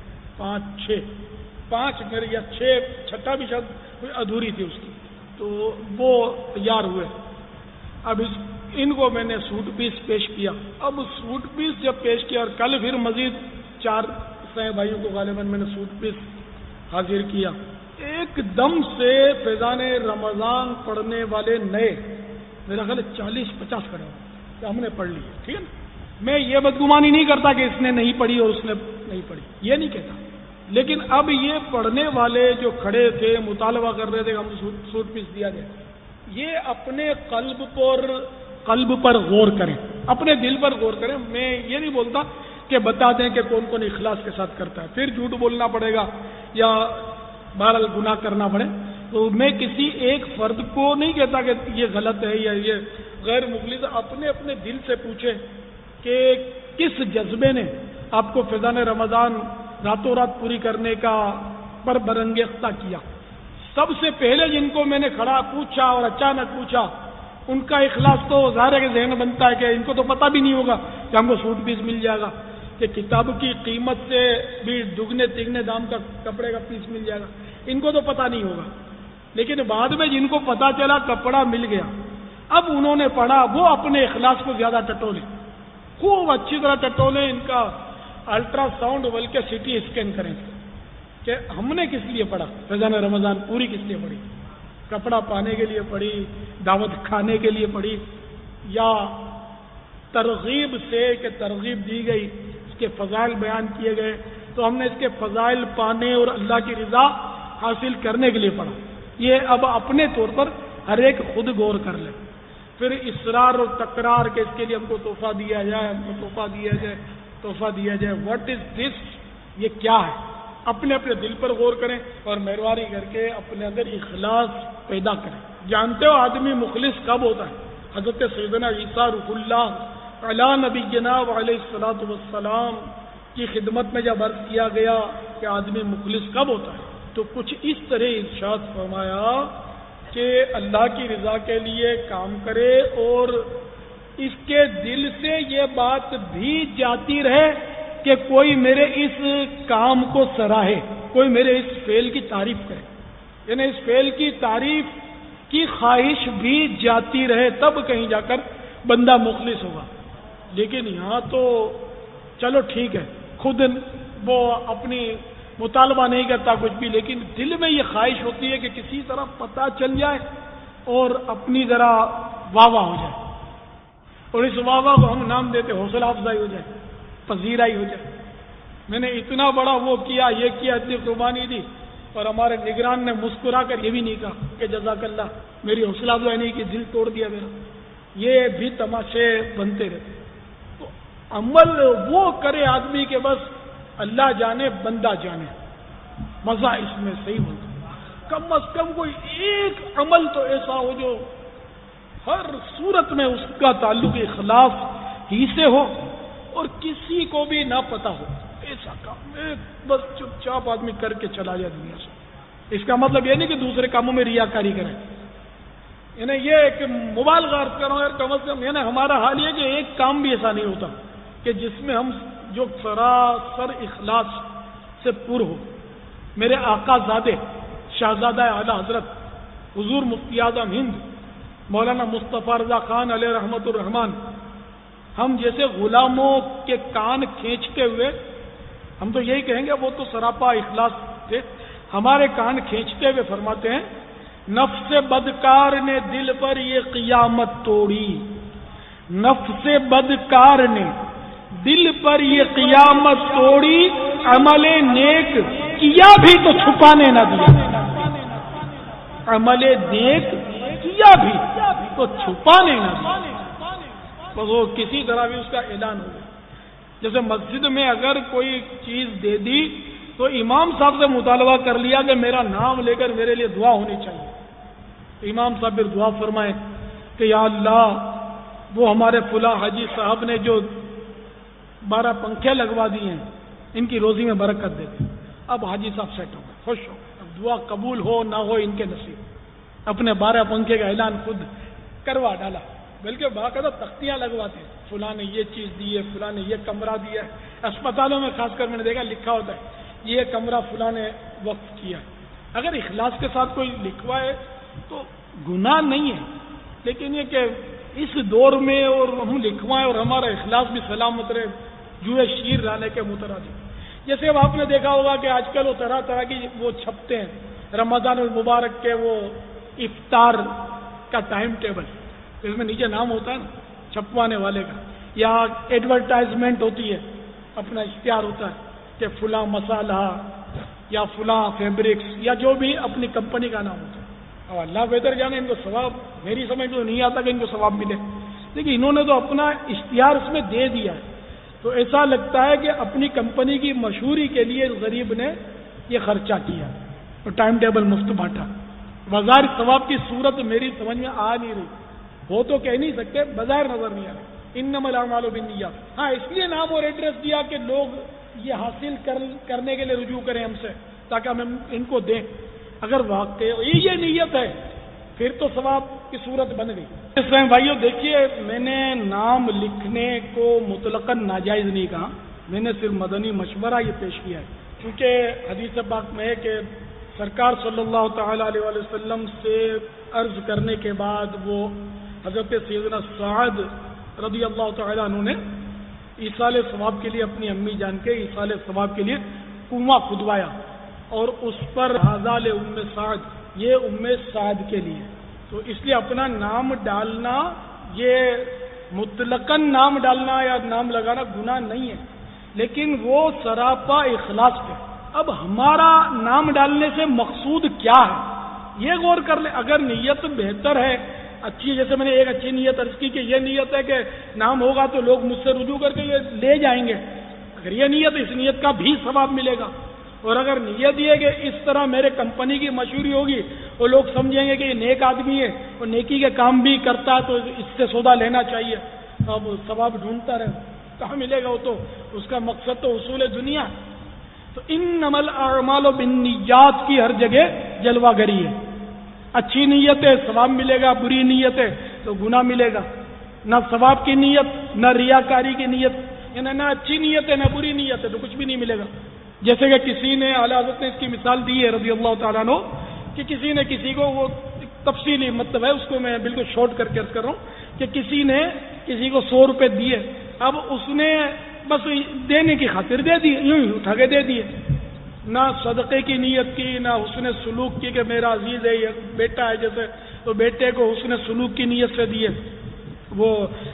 5 میرے یا 6، چھٹا بھی شاید ادھوری تھی اس کی، تو وہ تیار ہوئے۔ اب ان کو میں نے سوٹ پیس پیش کیا۔ اب سوٹ پیس جب پیش کیا اور کل پھر مزید 4 سائیں بھائیوں کو غالباً میں نے سوٹ پیس حاضر کیا، ایک دم سے فیضان رمضان پڑھنے والے نئے میرا خیال 40-50 کھڑے ہوئے کہ ہم نے پڑھ لی ہے، ٹھیک ہے نا۔ میں یہ بدگمانی نہیں کرتا کہ اس نے نہیں پڑھی اور اس نے نہیں پڑھی، یہ نہیں کہتا، لیکن اب یہ پڑھنے والے جو کھڑے تھے مطالبہ کر رہے تھے کہ ہم سوٹ پیس دیا جائے، یہ اپنے قلب پر غور کریں، اپنے دل پر غور کریں۔ میں یہ نہیں بولتا کہ بتا دیں کہ کون کون اخلاص کے ساتھ کرتا ہے، پھر جھوٹ بولنا پڑے گا یا بہرحال گناہ کرنا پڑے، تو میں کسی ایک فرد کو نہیں کہتا کہ یہ غلط ہے یا یہ غیر مخلص۔ اپنے اپنے دل سے پوچھیں کہ کس جذبے نے آپ کو فیضان رمضان راتوں رات پوری کرنے کا پر برانگیختہ کیا۔ سب سے پہلے جن کو میں نے کھڑا پوچھا اور اچانک پوچھا، ان کا اخلاص تو ظاہر ہے کہ ذہن بنتا ہے کہ ان کو تو پتہ بھی نہیں ہوگا کہ ہم کو سوٹ پیس مل جائے گا، کہ کتاب کی قیمت سے بھی دگنے تگنے دام کا کپڑے کا پیس مل جائے گا، ان کو تو پتہ نہیں ہوگا۔ لیکن بعد میں جن کو پتہ چلا کپڑا مل گیا، اب انہوں نے پڑھا، وہ اپنے اخلاص کو زیادہ ٹٹولے، خوب اچھی طرح ٹٹولے، ان کا الٹرا ساؤنڈ بلکہ سی ٹی اسکین کریں کہ ہم نے کس لیے پڑھا، فیضان رمضان پوری کس لیے پڑھی، کپڑا پانے کے لیے پڑھی، دعوت کھانے کے لیے پڑھی، یا ترغیب سے کہ ترغیب دی گئی، اس کے فضائل بیان کیے گئے تو ہم نے اس کے فضائل پانے اور اللہ کی رضا حاصل کرنے کے لیے پڑھا۔ یہ اب اپنے طور پر ہر ایک خود غور کر لے۔ پھر اصرار اور تکرار کے اس کے لیے ہم کو تحفہ دیا جائے، ہم کو تحفہ دیا جائے، تحفہ دیا جائے. What is this? یہ کیا ہے؟ اپنے اپنے دل پر غور کریں اور مہربانی کر کے اپنے اندر اخلاص پیدا کریں. جانتے ہو آدمی مخلص کب ہوتا ہے؟ حضرت سیدنا عیسیٰ روح اللہ علی نبینا علیہ الصلوۃ والسلام کی خدمت میں جب عرض کیا گیا کہ آدمی مخلص کب ہوتا ہے تو کچھ اس طرح ارشاد فرمایا کہ اللہ کی رضا کے لیے کام کرے اور اس کے دل سے یہ بات بھی جاتی رہے کہ کوئی میرے اس کام کو سراہے، کوئی میرے اس فعل کی تعریف کرے، یعنی اس فعل کی تعریف کی خواہش بھی جاتی رہے، تب کہیں جا کر بندہ مخلص ہوگا. لیکن یہاں تو چلو ٹھیک ہے، خود وہ اپنی مطالبہ نہیں کرتا کچھ بھی، لیکن دل میں یہ خواہش ہوتی ہے کہ کسی طرح پتہ چل جائے اور اپنی ذرا واہ واہ ہو جائے، اور اس واہ واہ کو ہم نام دیتے حوصلہ افزائی ہو جائے، پذیرائی ہو جائے. میں نے اتنا بڑا وہ کیا، یہ کیا، اتنی قربانی دی، اور ہمارے نگران نے مسکرا کر یہ بھی نہیں کہا کہ جزاک اللہ، میری حوصلہ افزائی نہیں کی، دل توڑ دیا میرا. یہ بھی تماشے بنتے رہتے. تو عمل وہ کرے آدمی کہ بس اللہ جانے بندہ جانے، مزہ اس میں صحیح ہوتا. کم از کم کوئی ایک عمل تو ایسا ہو جو ہر صورت میں اس کا تعلق اخلاص ہی سے ہو اور کسی کو بھی نہ پتا ہو. ایسا کام بس چپ چاپ آدمی کر کے چلا جائے دنیا سے. اس کا مطلب یہ نہیں کہ دوسرے کاموں میں ریاکاری کرے، یعنی یہ ایک مبالغہ عرض کر رہا ہوں یار، کم از کم یعنی ہمارا حال یہ کہ ایک کام بھی ایسا نہیں ہوتا کہ جس میں ہم جو سراسر اخلاص سے پر ہو. میرے آقا زادے شہزادہ اعلی حضرت حضور مفتی اعظم ہند مولانا مصطفیٰ رضا خان علیہ رحمت الرحمان، ہم جیسے غلاموں کے کان کھینچتے ہوئے، ہم تو یہی کہیں گے وہ تو سراپا اخلاص تھے، ہمارے کان کھینچتے ہوئے فرماتے ہیں نفس بدکار نے دل پر یہ قیامت توڑی، نفس بدکار نے دل پر یہ قیامت توڑی، عمل نیک کیا بھی تو چھپانے نہ دیا، عمل نیک کیا بھی تو چھپانے نہ دیا. بس وہ کسی طرح بھی اس کا اعلان ہو گیا. جیسے مسجد میں اگر کوئی چیز دے دی تو امام صاحب سے مطالبہ کر لیا کہ میرا نام لے کر میرے لیے دعا ہونی چاہیے. امام صاحب پھر دعا فرمائے کہ یا اللہ وہ ہمارے فلاں حاجی صاحب نے جو 12 پنکھے لگوا دیے ہیں ان کی روزی میں برکت دے دیں. اب حاجی صاحب سیٹ ہو گئے، خوش ہو، اب دعا قبول ہو نہ ہو ان کے نصیب. اپنے 12 پنکھے کا اعلان خود کروا ڈالا، بلکہ باقاعدہ تختیاں لگواتے ہیں، فلاں نے یہ چیز دی ہے، فلاں نے یہ کمرہ دیا ہے. اسپتالوں میں خاص کر میں نے دیکھا لکھا ہوتا ہے یہ کمرہ فلاں نے وقف کیا. اگر اخلاص کے ساتھ کوئی لکھوائے تو گناہ نہیں ہے، لیکن یہ کہ اس دور میں اور ہم لکھوائیں اور ہمارا اخلاص بھی سلامت رہے، جوئے شیر لانے کے مترادف. جیسے اب آپ نے دیکھا ہوگا کہ آج کل وہ طرح طرح کی وہ چھپتے ہیں رمضان المبارک کے وہ افطار کا ٹائم ٹیبل، تو اس میں نیچے نام ہوتا ہے نا چھپوانے والے کا، یا ایڈورٹائزمنٹ ہوتی ہے، اپنا اشتہار ہوتا ہے کہ فلاں مسالہ یا فلاں فیبرکس یا جو بھی اپنی کمپنی کا نام ہوتا ہے. اب اللہ بہتر جانے ان کو ثواب، میری سمجھ تو نہیں آتا کہ ان کو ثواب ملے، لیکن انہوں نے تو اپنا اشتہار اس میں دے دیا ہے. تو ایسا لگتا ہے کہ اپنی کمپنی کی مشہوری کے لیے غریب نے یہ خرچہ کیا اور ٹائم ٹیبل مفت بانٹا. بظاہر ثواب کی صورت میری سمجھ میں آ نہیں رہی، وہ تو کہہ نہیں سکتے، بظاہر نظر نہیں آ رہی. انما الاعمال بالنیات. ہاں اس لیے نام اور ایڈریس دیا کہ لوگ یہ حاصل کرنے کے لیے رجوع کریں ہم سے تاکہ ہم ان کو دیں. اگر واقعی یہ نیت ہے پھر تو ثواب کی صورت بن گئی. اس میں بھائیوں دیکھیے، میں نے نام لکھنے کو مطلقاً ناجائز نہیں کہا، میں نے صرف مدنی مشورہ یہ پیش کیا ہے، کیونکہ حدیث پاک میں ہے کہ سرکار صلی اللہ تعالی علیہ وسلم سے عرض کرنے کے بعد وہ حضرت سیدنا سعد رضی اللہ تعالی عنہ نے ایصال ثواب کے لیے اپنی امی جان کے ایصال ثواب کے لیے کنواں کھدوایا، اور اس پر حاضال ام سعد، یہ ام سعد کے لیے. تو اس لیے اپنا نام ڈالنا، یہ مطلقاً نام ڈالنا یا نام لگانا گناہ نہیں ہے، لیکن وہ سراپا اخلاص پہ. اب ہمارا نام ڈالنے سے مقصود کیا ہے یہ غور کر لیں. اگر نیت بہتر ہے، اچھی، جیسے میں نے ایک اچھی نیت عرض کی کہ یہ نیت ہے کہ نام ہوگا تو لوگ مجھ سے رجوع کر کے یہ لے جائیں گے، اگر یہ نیت، اس نیت کا بھی ثواب ملے گا۔ اور اگر نیت یہ کہ اس طرح میرے کمپنی کی مشہوری ہوگی اور لوگ سمجھیں گے کہ یہ نیک آدمی ہے اور نیکی کے کام بھی کرتا ہے تو اس سے سودا لینا چاہیے، اب ثواب ڈھونڈتا رہے، کہاں ملے گا؟ وہ تو اس کا مقصد تو اصول دنیا۔ تو انما الاعمال بالنیات کی ہر جگہ جلوہ گری ہے، اچھی نیت ہے ثواب ملے گا، بری نیت ہے تو گناہ ملے گا، نہ ثواب کی نیت نہ ریاکاری کی نیت، یعنی نہ اچھی نیت ہے نہ بری نیت ہے تو کچھ بھی نہیں ملے گا۔ جیسے کہ کسی نے، اعلیٰ حضرت نے اس کی مثال دی ہے رضی اللہ تعالیٰ عنہ، کہ کسی نے کسی کو، وہ تفصیلی مطلب ہے اس کو میں بالکل شارٹ کر کے عرض کر رہا ہوں، کہ کسی نے کسی کو 100 روپے دیے، اب اس نے بس دینے کی خاطر دے دی، یوں ہی اٹھا کے دے دیے، نہ صدقے کی نیت کی نہ حسن سلوک کی کہ میرا عزیز ہے، یہ بیٹا ہے جیسے تو بیٹے کو حسن سلوک کی نیت سے دیے، وہ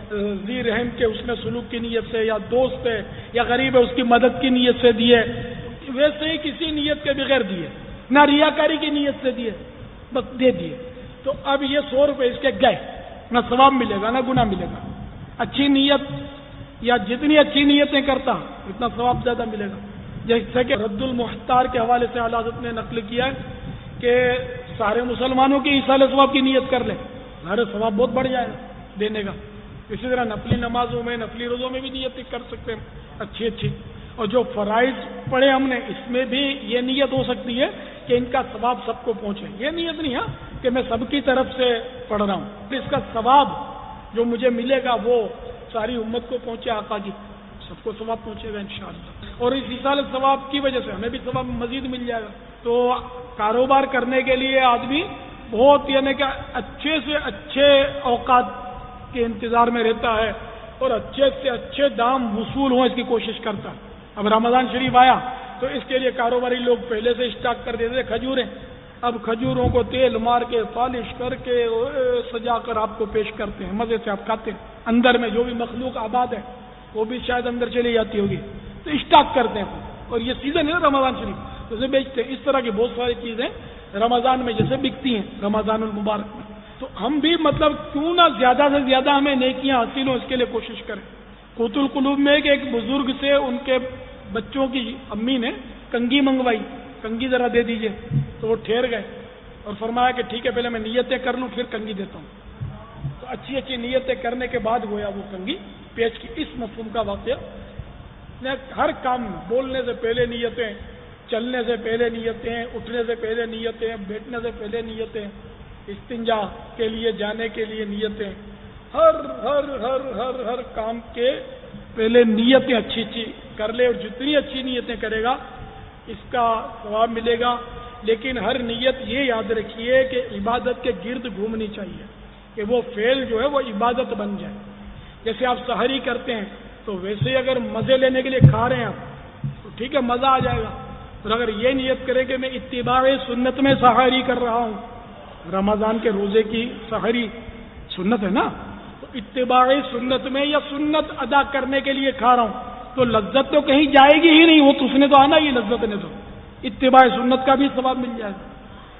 ذی رحم کے حسن سلوک کی نیت سے، یا دوست ہے یا غریب ہے اس کی مدد کی نیت سے دیے، ویسے ہی کسی نیت کے بغیر دیے، نہ ریاکاری کی نیت سے دیے، بس دے دیے، تو اب یہ 100 روپے اس کے گئے، نہ ثواب ملے گا نہ گناہ ملے گا۔ اچھی نیت یا جتنی اچھی نیتیں کرتا اتنا ثواب زیادہ ملے گا۔ جیسے کہ رد المحتار کے حوالے سے اعلیٰ حضرت نے نقل کیا ہے کہ سارے مسلمانوں کی ایصال ثواب کی نیت کر لیں، ہمارے ثواب بہت بڑھ جائے گا دینے کا۔ اسی طرح نفلی نمازوں میں، نفلی روزوں میں بھی نیت کر سکتے ہیں اچھی اچھی، اور جو فرائض پڑھے ہم نے اس میں بھی یہ نیت ہو سکتی ہے کہ ان کا ثواب سب کو پہنچے، یہ نیت نہیں ہے کہ میں سب کی طرف سے پڑھ رہا ہوں، اس کا ثواب جو مجھے ملے گا وہ ساری امت کو پہنچے، آقا کی سب کو ثواب پہنچے گا انشاءاللہ، اور اس ایصال ثواب کی وجہ سے ہمیں بھی ثواب مزید مل جائے گا۔ تو کاروبار کرنے کے لیے آدمی بہت، یعنی کہ اچھے سے اچھے اوقات کے انتظار میں رہتا ہے اور اچھے سے اچھے دام وصول ہوں اس کی کوشش کرتا ہے۔ اب رمضان شریف آیا تو اس کے لیے کاروباری لوگ پہلے سے اسٹاک کر دیتے تھے کھجوریں، اب کھجوروں کو تیل مار کے پالش کر کے سجا کر آپ کو پیش کرتے ہیں، مزے سے آپ کھاتے ہیں، اندر میں جو بھی مخلوق آباد ہے وہ بھی شاید اندر چلی جاتی ہوگی، تو اسٹاک کرتے ہیں، اور یہ سیزن ہے نا رمضان شریف تو اسے بیچتے ہیں۔ اس طرح کی بہت ساری چیزیں رمضان میں جیسے بکتی ہیں، رمضان المبارک میں، تو ہم بھی مطلب کیوں نہ زیادہ سے زیادہ ہمیں نیکیاں حاصل ہوں اس کے لیے کوشش کریں۔ قوت القلوب میں ایک بزرگ سے ان کے بچوں کی امی نے کنگھی منگوائی، کنگھی ذرا دے دیجئے، تو وہ ٹھہر گئے اور فرمایا کہ ٹھیک ہے پہلے میں نیتیں کر لوں پھر کنگھی دیتا ہوں، تو اچھی اچھی نیتیں کرنے کے بعد گویا وہ کنگھی پیش کی۔ اس مفہوم کا واقعہ ہر کام میں، بولنے سے پہلے نیتیں، چلنے سے پہلے نیتیں، اٹھنے سے پہلے نیتیں، بیٹھنے سے پہلے نیتیں، استنجا کے لیے جانے کے لیے نیتیں، ہر ہر ہر ہر ہر کام کے پہلے نیتیں اچھی اچھی کر لے، اور جتنی اچھی نیتیں کرے گا اس کا ثواب ملے گا۔ لیکن ہر نیت یہ یاد رکھیے کہ عبادت کے گرد گھومنی چاہیے، کہ وہ فعل جو ہے وہ عبادت بن جائے۔ جیسے آپ سحری کرتے ہیں تو ویسے ہی اگر مزے لینے کے لیے کھا رہے ہیں آپ تو ٹھیک ہے مزہ آ جائے گا، اور اگر یہ نیت کرے کہ میں اتباع سنت میں سحری کر رہا ہوں، رمضان کے روزے کی سحری سنت ہے نا، تو اتباع سنت میں یا سنت ادا کرنے کے لیے کھا رہا ہوں تو لذت تو کہیں جائے گی ہی نہیں، وہ تو اس نے تو آنا ہی لذت نے، تو اتباع سنت کا بھی ثواب مل جائے گا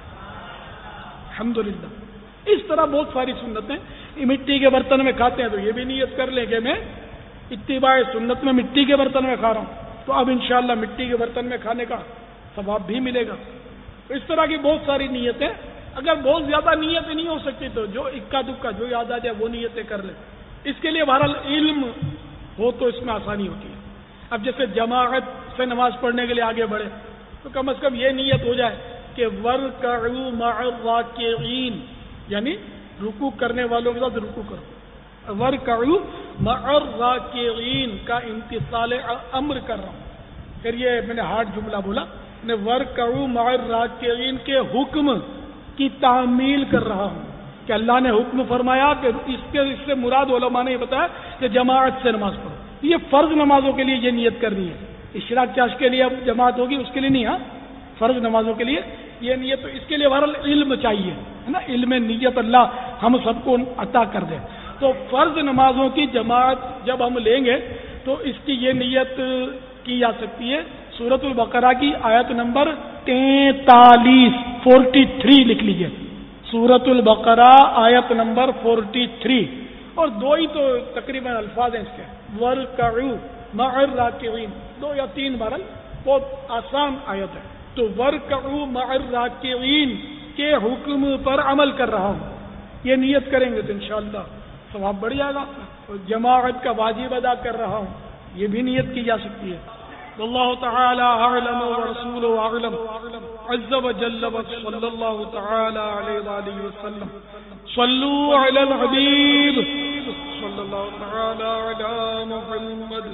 الحمدللہ۔ اس طرح بہت ساری سنتیں، مٹی کے برتن میں کھاتے ہیں تو یہ بھی نیت کر لیں کہ میں اتباع سنت میں مٹی کے برتن میں کھا رہا ہوں، تو اب انشاءاللہ مٹی کے برتن میں کھانے کا ثواب بھی ملے گا۔ تو اس طرح کی بہت ساری نیتیں، اگر بہت زیادہ نیتیں نہیں ہو سکتی تو جو اکا دکا جو یاد آ جائے وہ نیتیں کر لیں۔ اس کے لیے بہرحال علم ہو تو اس میں آسانی ہوتی ہے۔ اب جیسے جماعت سے نماز پڑھنے کے لیے آگے بڑھے تو کم از کم یہ نیت ہو جائے کہ وَارْكَعُوا مَعَ الرَّاكِعِينَ، یعنی رکوع کرنے والوں کے ساتھ رکوع کرو، وَارْكَعُوا مَعَ الرَّاكِعِينَ کا امتثال امر کر رہا ہوں۔ پھر یہ میں نے ہارڈ جملہ بولا، میں وَارْكَعُوا مَعَ الرَّاكِعِينَ کے حکم کی تعمیل کر رہا ہوں کہ اللہ نے حکم فرمایا کہ اس سے مراد علماء نے یہ بتایا کہ جماعت سے نماز پڑھو، یہ فرض نمازوں کے لیے یہ نیت کرنی ہے۔ اشراق چاش کے لیے اب جماعت ہوگی اس کے لیے نہیں، ہاں فرض نمازوں کے لیے یہ نیت، تو اس کے لیے بہرحال علم چاہیے ہے نا، علم نیت اللہ ہم سب کو عطا کر دے۔ تو فرض نمازوں کی جماعت جب ہم لیں گے تو اس کی یہ نیت کی جا سکتی ہے۔ سورۃ البقرہ کی آیت نمبر 43 لکھ لیجئے، सूरत अल-बकरा आयत नंबर 43, और दो ही तो तकरीबन अल्फाज हैं इसके, वर्कऊ मअर राकिईन, 2 या 3 बार, बहुत आसान आयत है। तो वर्कऊ मअर राकिईन के हुक्म पर अमल कर रहा हूँ, ये नियत करेंगे तो इंशाअल्लाह सवाब बढ़ जाएगा। और जमाअत का वाजिब अदा कर रहा हूँ, ये भी नियत की जा सकती है। वल्लाहु तआला अअलम व रसूलुहु अअलम, अज़्ज़ व जल्ल व सल्लल्लाहु तआला अलैहि व आलिहि वसल्लम। सल्लू अलल हबीब सल्लल्लाहु तआला अला मुहम्मद।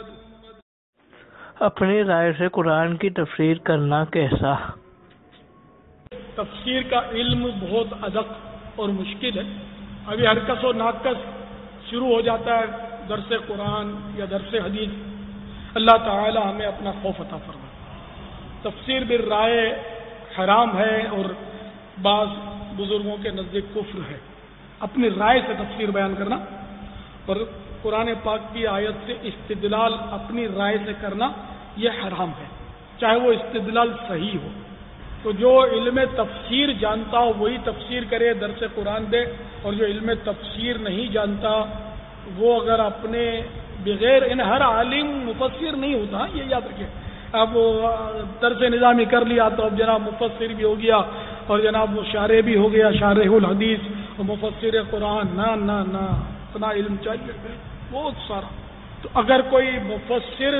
अपनी राय से कुरान की तफसीर करना कैसा? तफसीर का इल्म बहुत अदक और मुश्किल है। अभी हरकस और नाकस शुरू हो जाता है दरसे कुरान या दरसे हदीस। अल्लाह ताला हमें अपना खौफ अता फरमाए। तफसीर बिल राय हराम है और बाज़ बुजुर्गों के नज़दीक कुफ्र है, अपनी राय से तफसीर बयान करना। और कुरान पाक की आयत से इस्तिदलाल अपनी राय से करना यह हराम है, चाहे वो इस्तिदलाल सही हो। तो जो इल्म तफसीर जानता हो वही तफसीर करे, दरसे कुरान दे, और जो इल्म तफसीर नहीं जानता वो अगर अपने बगैर, इन हर आलिम मुफस्सिर नहीं होता, ये याद रखिए। अब दरसे निज़ामी कर लिया तो अब जनाब मुफस्सिर भी हो गया, और जनाब वो शारे भी हो गया, शारेहुल हदीस और मुफस्सिर कुरान। ना ना ना, इतना इल्म चाहिए बहुत सारा। तो अगर कोई मुफस्सिर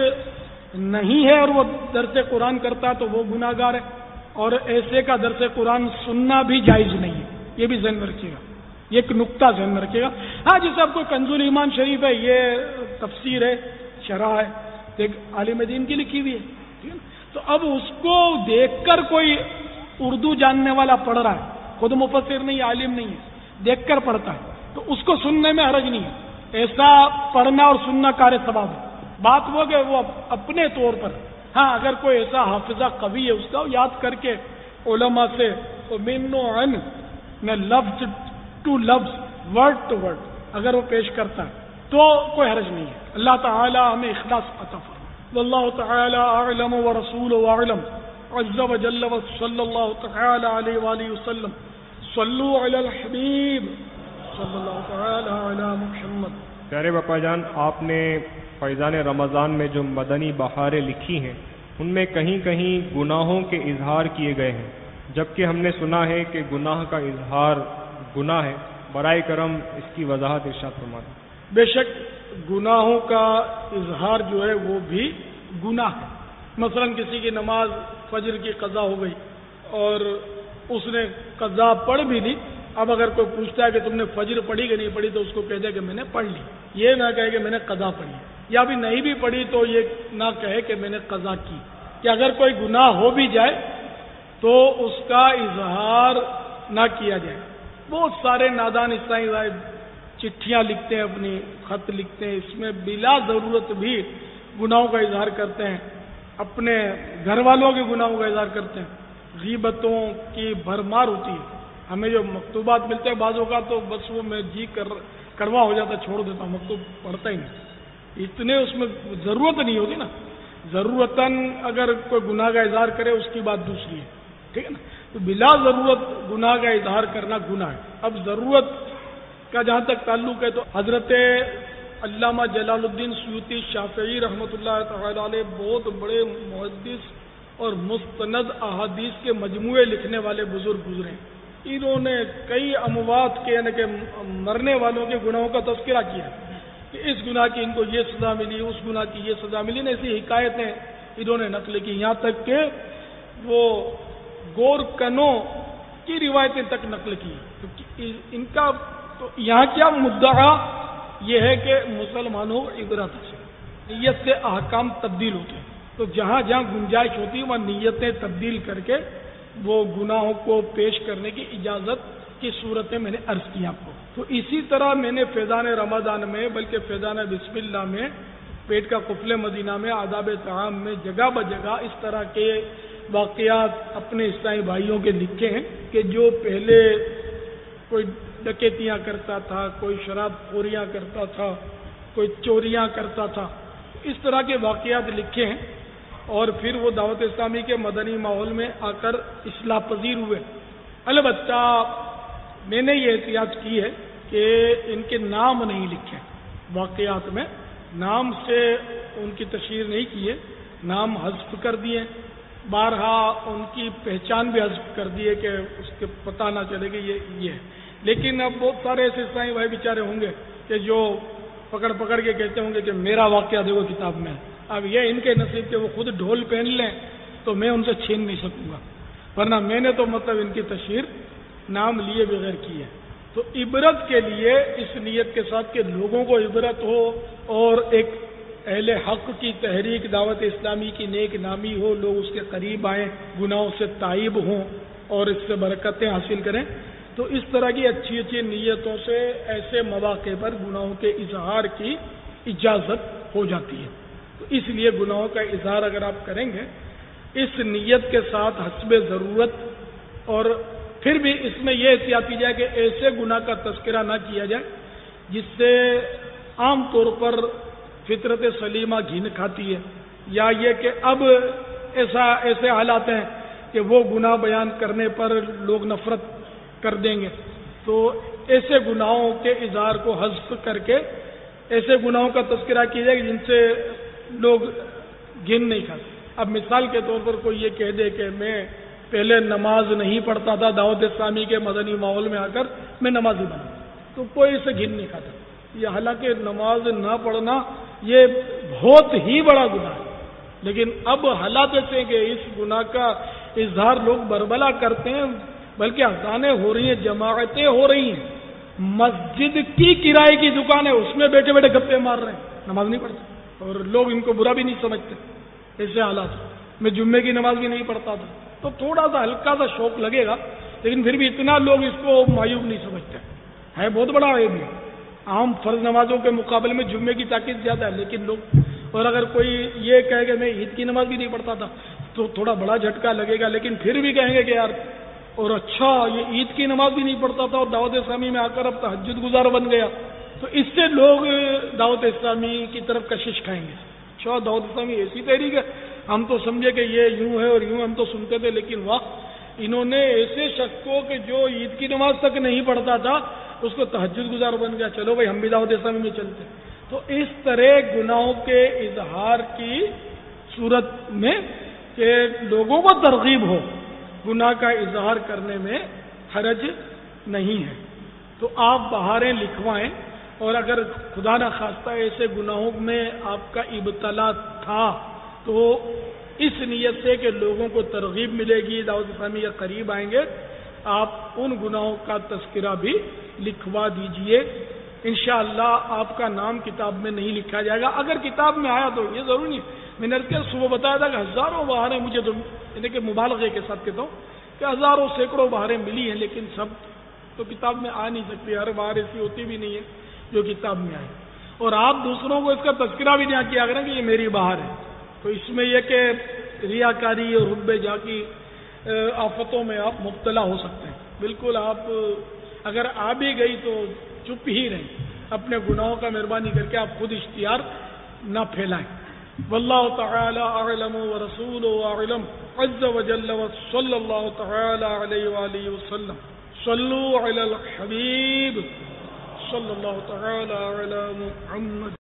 नहीं है और वो दरसे कुरान करता है तो वो गुनाहगार है, और ऐसे का दरसे कुरान सुनना भी जायज़ नहीं है, ये भी ज़हन में रखिएगा, ये एक नुक्ता ज़हन में रखिएगा। हाँ, जैसे आपको कंजुल ईमान शरीफ है, ये तफसीर है, शरह है, एक आलिम दीन की लिखी हुई है, ठीक है। तो अब उसको देखकर कोई उर्दू जानने वाला पढ़ रहा है, खुद मुफस्सिर नहीं, आलिम नहीं है, देखकर पढ़ता है, तो उसको सुनने में हरज नहीं है। ऐसा पढ़ना और सुनना कार्य सवाब है। बात वो कि वो अपने तौर पर, हाँ, अगर कोई ऐसा हाफिजा कवि है उसका याद करके उलमा से मिन्नो अन न लफ्ज टू लफ्ज, वर्ड टू वर्ड अगर वो पेश करता है तो कोई हरज नहीं है। अल्लाह ताला हमें इखलास अता फरमाए। वल्लाहु ताला अअलम व रसूलुहु अअलम, अज़्ज़ व जल्ल व सल्लल्लाहु ताला अलैहि व आलिहि वसल्लम। सल्लू अलल हबीब सल्लल्लाहु ताला अला मुहम्मद। प्यारे बापा जान, आपने फैज़ान रमज़ान में जो मदनी बहारें लिखी हैं उनमें कहीं कहीं गुनाहों के इजहार किए गए हैं, जबकि हमने सुना है कि गुनाह का इजहार गुनाह है। बराए करम इसकी वजाहत इरशाद फरमाएं। बेशक गुनाहों का इजहार जो है वो भी गुनाह है। मसलन किसी की नमाज फजर की कज़ा हो गई और उसने कज़ा पढ़ भी ली, अब अगर कोई पूछता है कि तुमने फजर पढ़ी कि नहीं पढ़ी तो उसको कह दे कि मैंने पढ़ ली, ये ना कहे कि मैंने कज़ा पढ़ी, या भी नहीं भी पढ़ी तो ये ना कहे कि मैंने कज़ा की। कि अगर कोई गुनाह हो भी जाए तो उसका इजहार ना किया जाए। बहुत सारे नादान ईसाई चिट्ठियां लिखते हैं, अपनी खत लिखते हैं, इसमें बिला जरूरत भी गुनाहों का इजहार करते हैं, अपने घर वालों के गुनाहों का इजहार करते हैं। गीबतों की भरमार होती है। हमें जो मकतूबात मिलते हैं बाजों का तो बस वो मैं जी कड़वा हो जाता, छोड़ देता, मकतूब पढ़ता ही नहीं, इतने उसमें जरूरत नहीं होती ना। जरूरतन अगर कोई गुनाह का इजहार करे उसकी बात दूसरी है, ठीक है ना। तो बिला जरूरत गुनाह का इजहार करना गुनाह है। अब जरूरत का जहां तक ताल्लुक है तो हजरत अल्लामा जलालुद्दीन सुयूती शाफई रहमतुल्लाह तआला अलैह बहुत बड़े मुहद्दिस और मुस्तनद अहादीस के मजमूए लिखने वाले बुजुर्ग गुजरे। इन्होंने कई अमवात के यानी कि मरने वालों के गुनाहों का तज़किरा किया कि इस गुनाह की इनको ये सजा मिली, उस गुनाह की ये सजा मिली, ऐसी हिकायतें इन्होंने नकल की। यहाँ तक के वो गोरकनों की रिवायतें तक नकल की। तो इनका तो यहाँ क्या मुद्दा ये है कि मुसलमानों इबरत से नीयत से अहकाम तब्दील होते हैं। तो जहाँ जहाँ गुंजाइश होती है वहाँ नीयतें तब्दील करके वो गुनाहों को पेश करने की इजाज़त की सूरतें मैंने अर्ज की आपको। तो इसी तरह मैंने फैज़ान रमज़ान में, बल्कि फैज़ान बिस्मिल्लाह में, पेट का कुफले मदीना में, आदाब ताम में जगह ब जगह इस तरह के वाक़यात अपने ईसाई भाइयों के लिखे हैं कि जो पहले कोई डकैतियाँ करता था, कोई शराब खोरियाँ करता था, कोई चोरियाँ करता था, इस तरह के वाक़यात लिखे हैं। और फिर वो दावत इस्लामी के मदनी माहौल में आकर इस्लाह पजीर हुए। अलबत्ता میں نے یہ احتیاط کی ہے کہ ان کے نام نہیں لکھے واقعات میں، نام سے ان کی تشہیر نہیں کی ہے، نام حذف کر دیے، بارہا ان کی پہچان بھی حذف کر دیے کہ اس کے پتہ نہ چلے کہ یہ ہے۔ لیکن اب بہت سارے ایسے عیسائی بھائی بیچارے ہوں گے کہ جو پکڑ کے کہتے ہوں گے کہ میرا واقعہ دیکھو کتاب میں۔ اب یہ ان کے نصیب کہ وہ خود ڈھول پہن لیں تو میں ان سے چھین نہیں سکوں گا، ورنہ میں نے تو مطلب ان کی تشہیر نام لیے بغیر کی ہے۔ تو عبرت کے لیے اس نیت کے ساتھ کہ لوگوں کو عبرت ہو اور ایک اہل حق کی تحریک دعوت اسلامی کی نیک نامی ہو، لوگ اس کے قریب آئیں، گناہوں سے تائب ہوں اور اس سے برکتیں حاصل کریں، تو اس طرح کی اچھی اچھی نیتوں سے ایسے مواقع پر گناہوں کے اظہار کی اجازت ہو جاتی ہے۔ تو اس لیے گناہوں کا اظہار اگر آپ کریں گے اس نیت کے ساتھ حسب ضرورت، اور پھر بھی اس میں یہ احتیاط کی جائے کہ ایسے گناہ کا تذکرہ نہ کیا جائے جس سے عام طور پر فطرت سلیمہ گھن کھاتی ہے، یا یہ کہ اب ایسے حالات ہیں کہ وہ گناہ بیان کرنے پر لوگ نفرت کر دیں گے، تو ایسے گناہوں کے اظہار کو حذف کر کے ایسے گناہوں کا تذکرہ کیا جائے جن سے لوگ گن نہیں کھاتے۔ اب مثال کے طور پر کوئی یہ کہہ دے کہ میں پہلے نماز نہیں پڑھتا تھا، دعوت اسلامی کے مدنی ماحول میں آ کر میں نمازی بنا، تو کوئی اسے گن نہیں کھاتا۔ یہ حالانکہ نماز نہ پڑھنا یہ بہت ہی بڑا گناہ ہے، لیکن اب حالات ایسے ہیں کہ اس گناہ کا اظہار لوگ بربلا کرتے ہیں، بلکہ اذانیں ہو رہی ہیں، جماعتیں ہو رہی ہیں، مسجد کی کرائے کی دکان ہے اس میں بیٹھے بیٹھے گپے مار رہے ہیں، نماز نہیں پڑھتے، اور لوگ ان کو برا بھی نہیں سمجھتے۔ ایسے حالات میں جمعے کی نماز بھی نہیں پڑھتا تھا، تو تھوڑا سا ہلکا سا شوق لگے گا، لیکن پھر بھی اتنا لوگ اس کو معیوب نہیں سمجھتے، ہے بہت بڑا عیب ہے۔ عام فرض نمازوں کے مقابلے میں جمعے کی تاکید زیادہ ہے، لیکن لوگ، اور اگر کوئی یہ کہے کہ میں عید کی نماز بھی نہیں پڑھتا تھا تو تھوڑا بڑا جھٹکا لگے گا، لیکن پھر بھی کہیں گے کہ یار، اور اچھا یہ عید کی نماز بھی نہیں پڑھتا تھا اور دعوت اسلامی میں آ کر اب تہجد گزار بن گیا، تو اس سے لوگ دعوت اسلامی کی طرف کشش کھائیں گے۔ اچھا دعوت اسلامی ایسی تحریک ہے، ہم تو سمجھے کہ یہ یوں ہے اور یوں ہم تو سنتے تھے، لیکن واہ، انہوں نے ایسے شخص کو کہ جو عید کی نماز تک نہیں پڑھتا تھا اس کو تہجد گزار بن گیا، چلو بھائی ہم بھی دعوت اسلامی میں چلتے۔ تو اس طرح گناہوں کے اظہار کی صورت میں کہ لوگوں کو ترغیب ہو گناہ کا اظہار کرنے میں حرج نہیں ہے، تو آپ بہاریں لکھوائیں، اور اگر خدا نہ خواستہ ایسے گناہوں میں آپ کا ابتلا تھا تو اس نیت سے کہ لوگوں کو ترغیب ملے گی، دعوت اسلامی کے قریب آئیں گے، آپ ان گناہوں کا تذکرہ بھی لکھوا دیجئے۔ انشاءاللہ آپ کا نام کتاب میں نہیں لکھا جائے گا، اگر کتاب میں آیا تو یہ ضروری نہیں۔ میں نے صبح بتایا تھا کہ ہزاروں بہاریں مجھے تو یعنی کہ مبالغے کے ساتھ کہتا ہوں کہ ہزاروں سینکڑوں بہاریں ملی ہیں، لیکن سب تو کتاب میں آ نہیں سکتی، ہر بہار ایسی ہوتی بھی نہیں ہے جو کتاب میں آئے، اور آپ دوسروں کو اس کا تذکرہ بھی نہیں کیا کریں کہ یہ میری بہار ہے، تو اس میں یہ کہ ریاکاری اور حب جا کی آفتوں میں آپ مبتلا ہو سکتے ہیں۔ بالکل آپ اگر آ بھی گئی تو چپ ہی رہیں، اپنے گناہوں کا مہربانی کر کے آپ خود اشتہار نہ پھیلائیں۔ واللہ تعالی اعلم ورسولہ اعلم عز وجل وصلی اللہ تعالی علیہ وآلہ وسلم۔ صلوا علی الحبیب صلی اللہ تعالی علی محمد۔